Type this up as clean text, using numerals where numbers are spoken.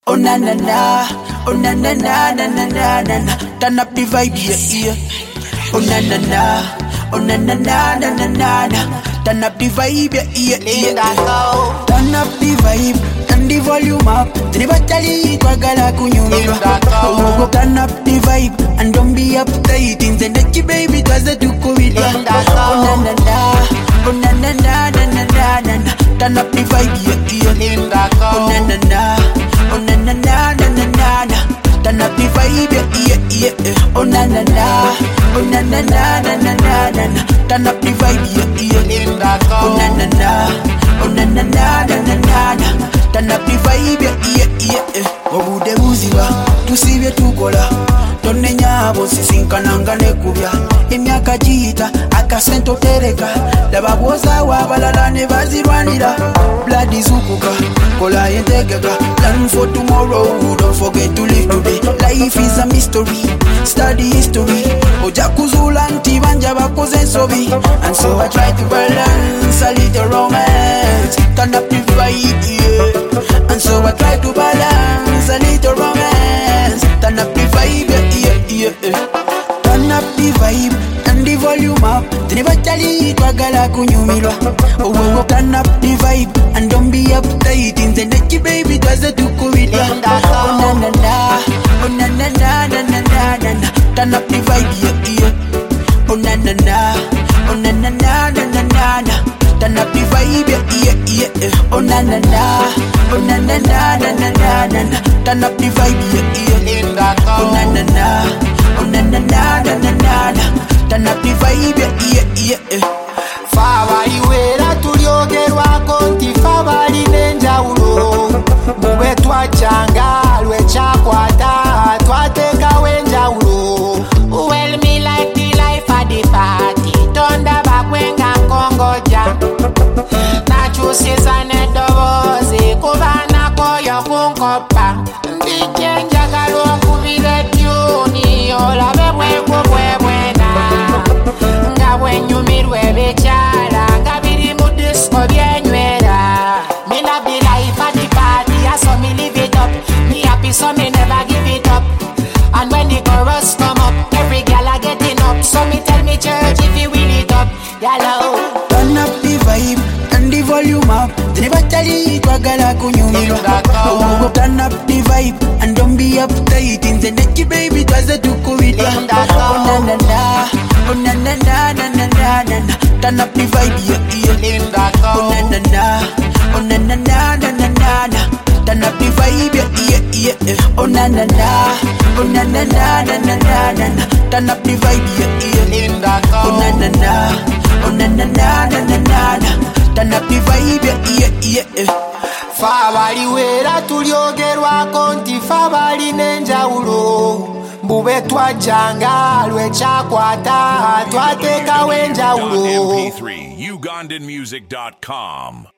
Oh na na na, oh na na na na na na na. Turn up the vibe, yeah. Oh na na na, oh na na na na na na. Turn up the vibe, yeah. Turn up the vibe and the volume up. Tinibatali twagala kunyumira. Oh, turn up the vibe and don't be uptight. Inzendachi baby twaze tukubira. Oh na na na, oh na na na na na na. Turn up the vibe, yeah. Oh na na na, oh na na na na na na. Turn up the vibe, yeah. Oh na na na, oh na na na na na na. Turn up the vibe, yeah. Oh na na na, oh na na na na na na. Turn up the vibe, yeah. Obude buziba tusibye tukola tonenya bosisinkananga nekubya emyaka giyita akasento tereka laba bwoza wabalala ne bazirwanira blood izukuka kola yentegeka plan for tomorrow, don't forget to live today. Life is a mystery, study history. Oja kuzula nti banja bakoze ensobi, and so I try to balance a little romance. Turn up the vibe, yeah. And so I try to balance a little romance. Turn up the vibe, yeah. Turn up the vibe and the volume up. Tinibatali twagala kunyumirwa. Oh, turn up the vibe and don't be uptight. Inzendachi baby twaze tukubira. Oh na na na, oh na na na na na na. Turn up the vibe, yeah. Oh na na na, oh na na na na na na. Turn up the vibe, yeah. Oh na na na, oh na na na na na. Turn up the vibe, yeah. Oh na na na, oh na na na na na. Turn up the vibe, yeah. Fabali wera tulyogerwa konti fabali nenjawulo bube twajanga lwe chakwata twateka wenjawulo. Well, me like the life of the party. Tonda bakwenga kongoja nachusiza nedobozi kubana koyo kunkopa ndijenja kalo kubile tuni olabe bwebwena nga bwenyumirwe bechala nga biri mu disco byenywera. Me love the life of the party, I saw me live it up. Me happy so me never give it up. And when the chorus come up, every gal a getting up. So me tell me church if you will it up, yalla. Turn up the vibe and the volume up. Tinibatali twagala kunyumirwa. Oh, turn up the vibe and don't be uptight. Inzendachi baby twaze tukubira. Oh na na na, oh na na na na na na. Turn up the vibe, yeah. Oh na na na, oh na na na na na. Turn up the vibe, yeah. Oh na na na, oh na na na na na. Turn up the vibe, yeah. Oh na na na, oh na na na na. Turn up the vibe, yeah. Fabali wera tulyogerwa konti fabali nenjawulo bube twajanga lwe chakwata twateka wenjawulo. MP3 ugandanmusic.com